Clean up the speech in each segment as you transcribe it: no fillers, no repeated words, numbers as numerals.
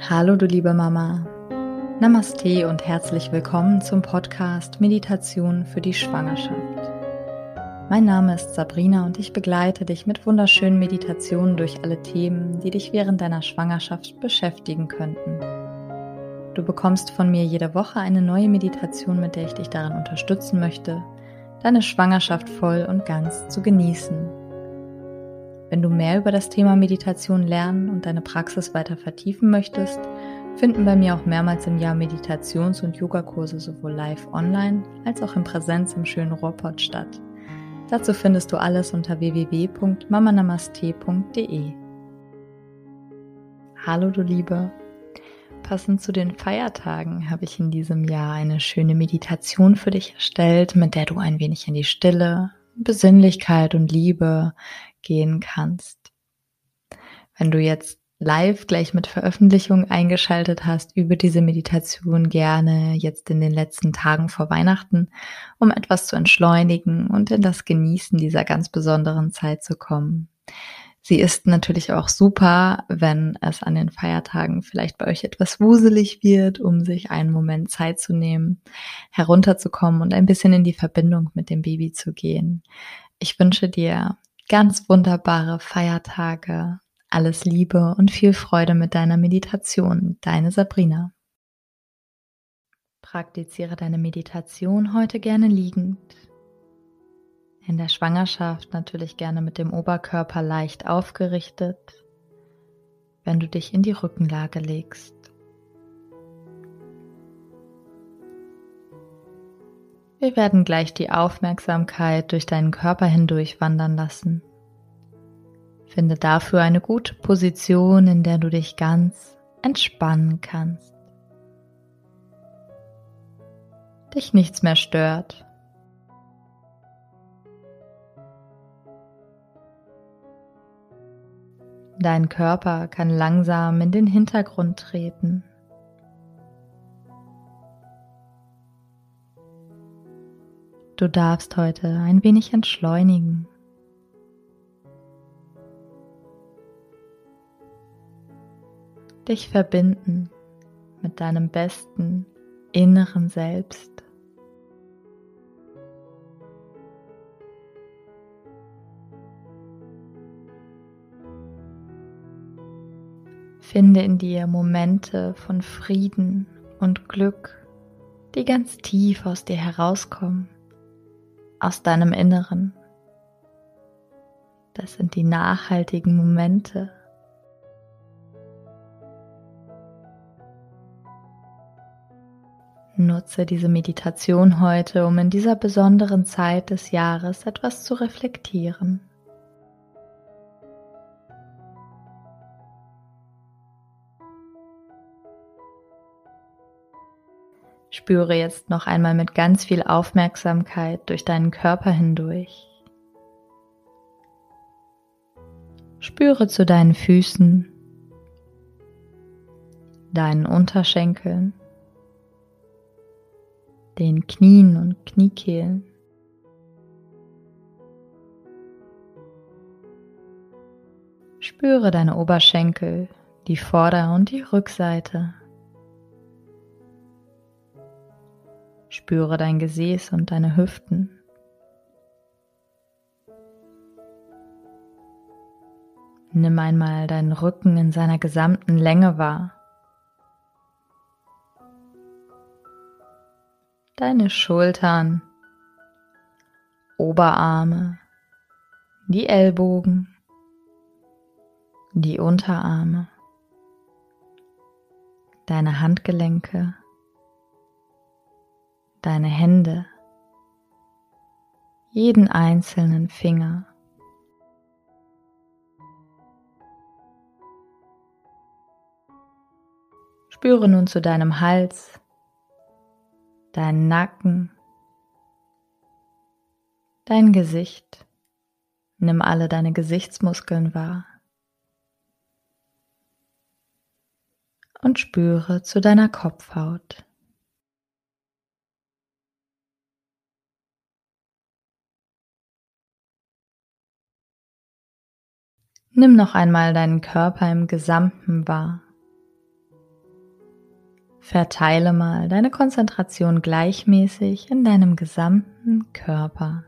Hallo du liebe Mama, Namaste und herzlich willkommen zum Podcast Meditation für die Schwangerschaft. Mein Name ist Sabrina und ich begleite dich mit wunderschönen Meditationen durch alle Themen, die dich während deiner Schwangerschaft beschäftigen könnten. Du bekommst von mir jede Woche eine neue Meditation, mit der ich dich darin unterstützen möchte, deine Schwangerschaft voll und ganz zu genießen. Wenn du mehr über das Thema Meditation lernen und deine Praxis weiter vertiefen möchtest, finden bei mir auch mehrmals im Jahr Meditations- und Yogakurse sowohl live online als auch in Präsenz im schönen Ruhrpott statt. Dazu findest du alles unter www.mamanamaste.de. Hallo du Liebe! Passend zu den Feiertagen habe ich in diesem Jahr eine schöne Meditation für dich erstellt, mit der du ein wenig in die Stille, Besinnlichkeit und Liebe gehen kannst. Wenn du jetzt live gleich mit Veröffentlichung eingeschaltet hast, übe diese Meditation gerne jetzt in den letzten Tagen vor Weihnachten, um etwas zu entschleunigen und in das Genießen dieser ganz besonderen Zeit zu kommen. Sie ist natürlich auch super, wenn es an den Feiertagen vielleicht bei euch etwas wuselig wird, um sich einen Moment Zeit zu nehmen, herunterzukommen und ein bisschen in die Verbindung mit dem Baby zu gehen. Ich wünsche dir ganz wunderbare Feiertage, alles Liebe und viel Freude mit deiner Meditation. Deine Sabrina. Praktiziere deine Meditation heute gerne liegend. In der Schwangerschaft natürlich gerne mit dem Oberkörper leicht aufgerichtet, wenn du dich in die Rückenlage legst. Wir werden gleich die Aufmerksamkeit durch deinen Körper hindurch wandern lassen. Finde dafür eine gute Position, in der du dich ganz entspannen kannst. Dich nichts mehr stört. Dein Körper kann langsam in den Hintergrund treten. Du darfst heute ein wenig entschleunigen. Dich verbinden mit deinem besten inneren Selbst. Finde in dir Momente von Frieden und Glück, die ganz tief aus dir herauskommen, aus deinem Inneren. Das sind die nachhaltigen Momente. Nutze diese Meditation heute, um in dieser besonderen Zeit des Jahres etwas zu reflektieren. Spüre jetzt noch einmal mit ganz viel Aufmerksamkeit durch deinen Körper hindurch. Spüre zu deinen Füßen, deinen Unterschenkeln, den Knien und Kniekehlen. Spüre deine Oberschenkel, die Vorder- und die Rückseite. Spüre dein Gesäß und deine Hüften. Nimm einmal deinen Rücken in seiner gesamten Länge wahr. Deine Schultern, Oberarme, die Ellbogen, die Unterarme, deine Handgelenke, deine Hände, jeden einzelnen Finger. Spüre nun zu deinem Hals, deinen Nacken, dein Gesicht. Nimm alle deine Gesichtsmuskeln wahr. Und spüre zu deiner Kopfhaut. Nimm noch einmal deinen Körper im Gesamten wahr. Verteile mal deine Konzentration gleichmäßig in deinem gesamten Körper.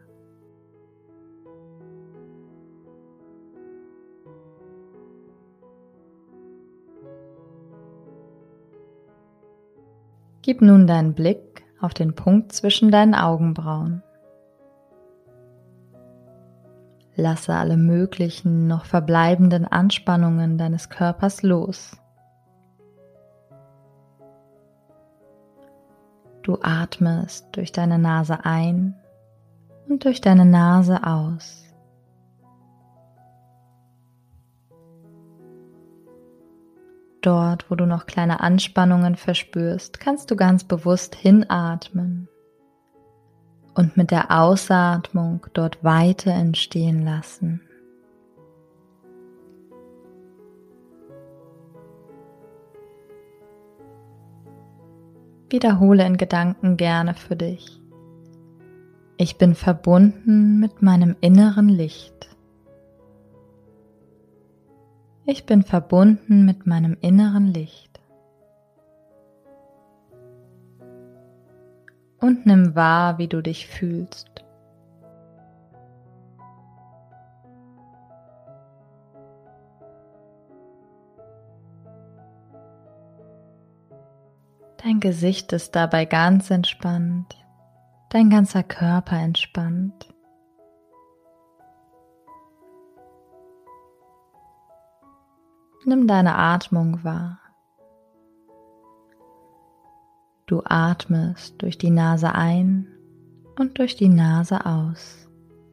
Gib nun deinen Blick auf den Punkt zwischen deinen Augenbrauen. Lasse alle möglichen noch verbleibenden Anspannungen deines Körpers los. Du atmest durch deine Nase ein und durch deine Nase aus. Dort, wo du noch kleine Anspannungen verspürst, kannst du ganz bewusst hinatmen und mit der Ausatmung dort Weite entstehen lassen. Wiederhole in Gedanken gerne für dich: Ich bin verbunden mit meinem inneren Licht. Ich bin verbunden mit meinem inneren Licht. Und nimm wahr, wie du dich fühlst. Dein Gesicht ist dabei ganz entspannt, dein ganzer Körper entspannt. Nimm deine Atmung wahr. Du atmest durch die Nase ein und durch die Nase aus.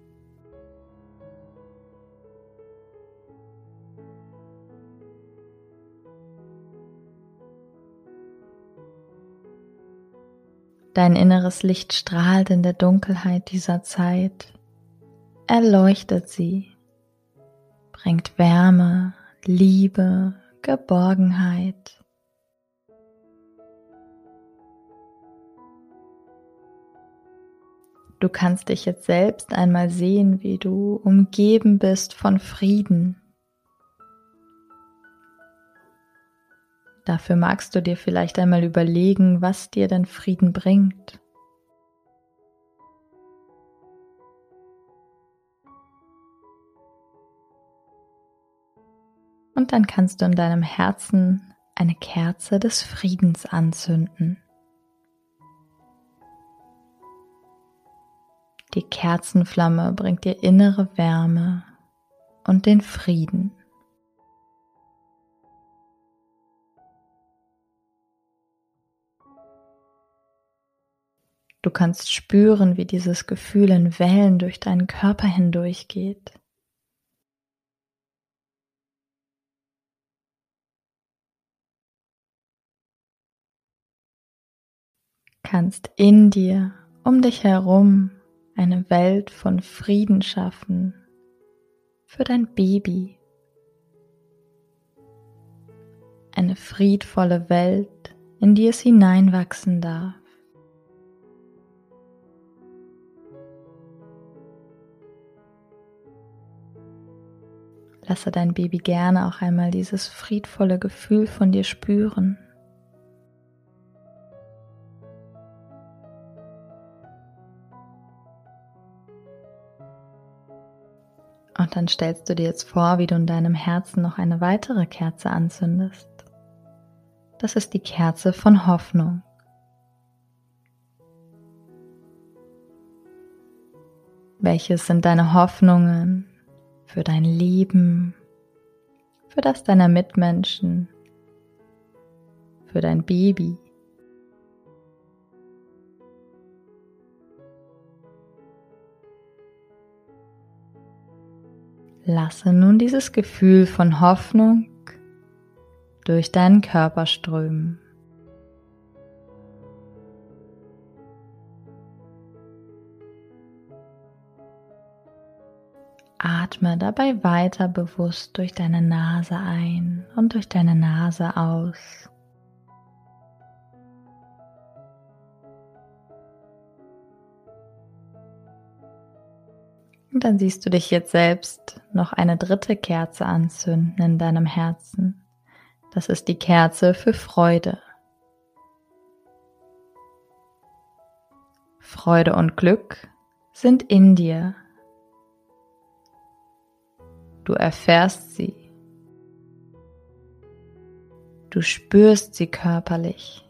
Dein inneres Licht strahlt in der Dunkelheit dieser Zeit, erleuchtet sie, bringt Wärme, Liebe, Geborgenheit. Du kannst dich jetzt selbst einmal sehen, wie du umgeben bist von Frieden. Dafür magst du dir vielleicht einmal überlegen, was dir denn Frieden bringt. Und dann kannst du in deinem Herzen eine Kerze des Friedens anzünden. Die Kerzenflamme bringt dir innere Wärme und den Frieden. Du kannst spüren, wie dieses Gefühl in Wellen durch deinen Körper hindurchgeht. Kannst in dir, um dich herum, eine Welt von Frieden schaffen für dein Baby. Eine friedvolle Welt, in die es hineinwachsen darf. Lasse dein Baby gerne auch einmal dieses friedvolle Gefühl von dir spüren. Und dann stellst du dir jetzt vor, wie du in deinem Herzen noch eine weitere Kerze anzündest. Das ist die Kerze von Hoffnung. Welches sind deine Hoffnungen für dein Leben, für das deiner Mitmenschen, für dein Baby? Lasse nun dieses Gefühl von Hoffnung durch deinen Körper strömen. Atme dabei weiter bewusst durch deine Nase ein und durch deine Nase aus. Und dann siehst du dich jetzt selbst noch eine dritte Kerze anzünden in deinem Herzen. Das ist die Kerze für Freude. Freude und Glück sind in dir. Du erfährst sie. Du spürst sie körperlich.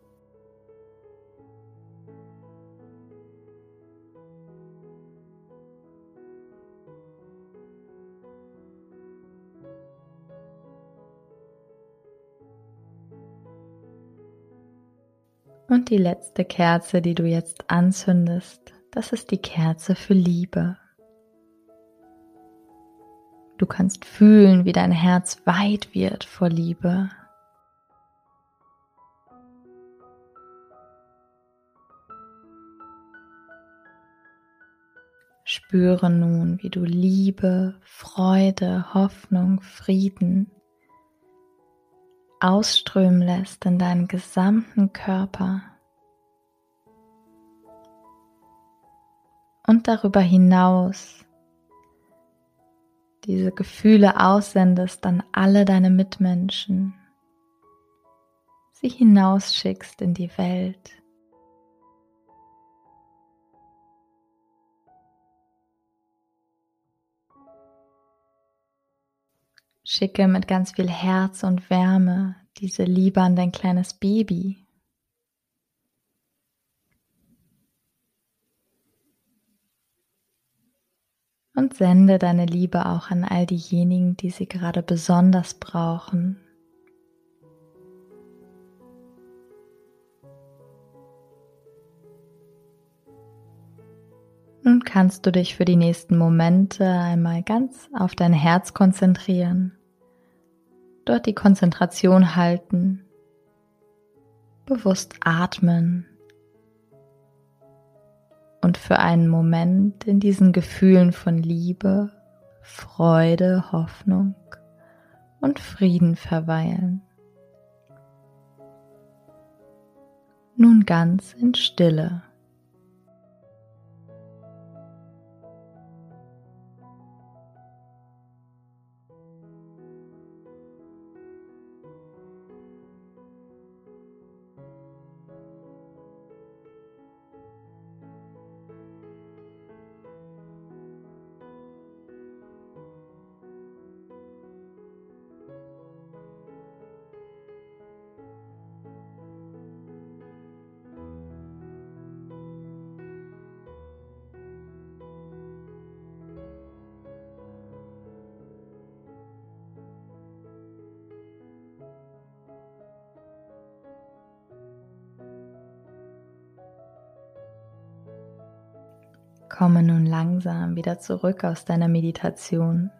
Und die letzte Kerze, die du jetzt anzündest, das ist die Kerze für Liebe. Du kannst fühlen, wie dein Herz weit wird vor Liebe. Spüre nun, wie du Liebe, Freude, Hoffnung, Frieden ausströmen lässt in deinen gesamten Körper und darüber hinaus diese Gefühle aussendest an alle deine Mitmenschen, sie hinausschickst in die Welt. Schicke mit ganz viel Herz und Wärme diese Liebe an dein kleines Baby. Und sende deine Liebe auch an all diejenigen, die sie gerade besonders brauchen. Nun kannst du dich für die nächsten Momente einmal ganz auf dein Herz konzentrieren, dort die Konzentration halten, bewusst atmen und für einen Moment in diesen Gefühlen von Liebe, Freude, Hoffnung und Frieden verweilen. Nun ganz in Stille. Komme nun langsam wieder zurück aus deiner Meditation.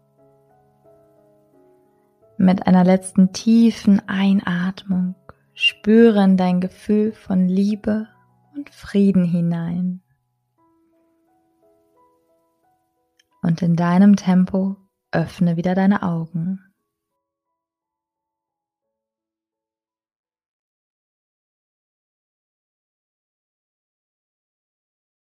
Mit einer letzten tiefen Einatmung spüre in dein Gefühl von Liebe und Frieden hinein. Und in deinem Tempo öffne wieder deine Augen.